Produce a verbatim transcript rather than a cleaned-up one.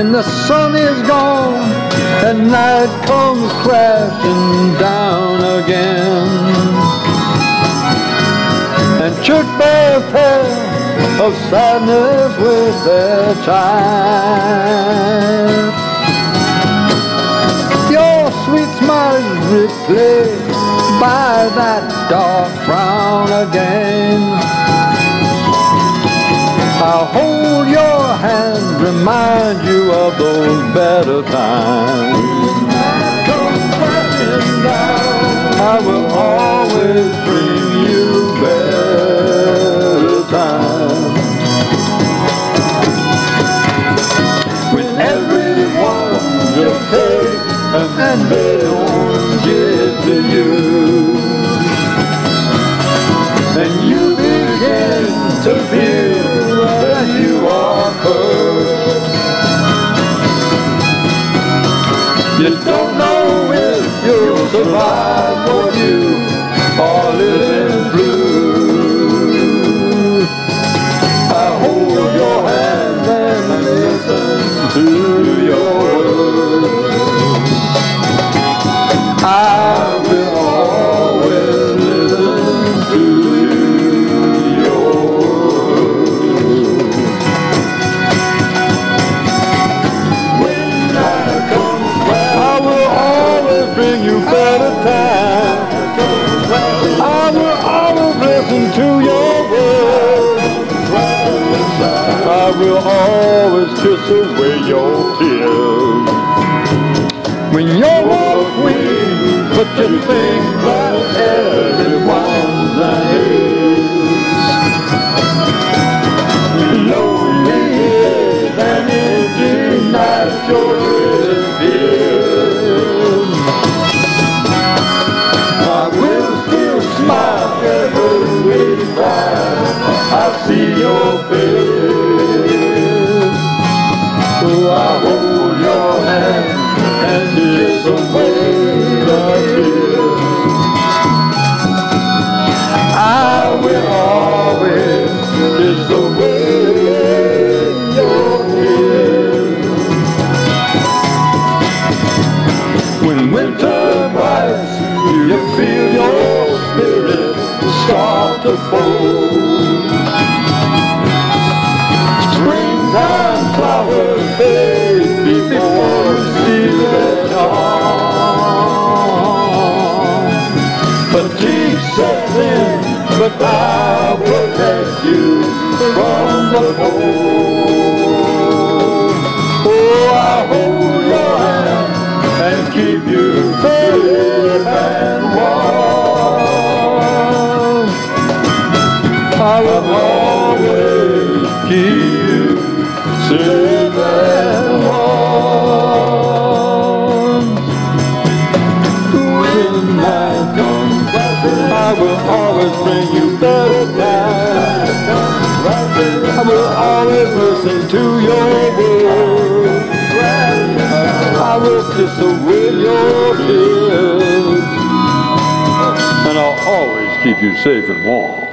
when the sun is gone and night comes crashing down again, and church bells tell of sadness with their chime. Your sweet smile is replaced by that dark frown again. I'll hold your hand, remind you of those better times. When night comes crashing down, I will always bring you better times. When everyone just takes and they don't give to you, and you begin to feel that you are cursed. You don't know if you'll survive what you are living through. I hold your hand and listen to your words. I will always listen to your words. When night comes back, I will always bring you better times. I will always listen to your words. I will always kiss away your tears. When you're not queen, but you think that everyone's a haze. Lonely is an empty night, your disappears. I will still smile every time I see your face. So I hold your hand and kiss away the tears. I will always kiss away your tears. When winter bites, you feel your spirit start to fold. Springtime flowers fade before you see their charm. Fatigue sets in, but I'll protect you from the cold. Oh, I'll hold your hand and keep you safe and warm. I will always keep you safe and warm. When night comes, I will always bring you better times. I will always listen to your words. I will kiss away your tears, and I'll always keep you safe and warm.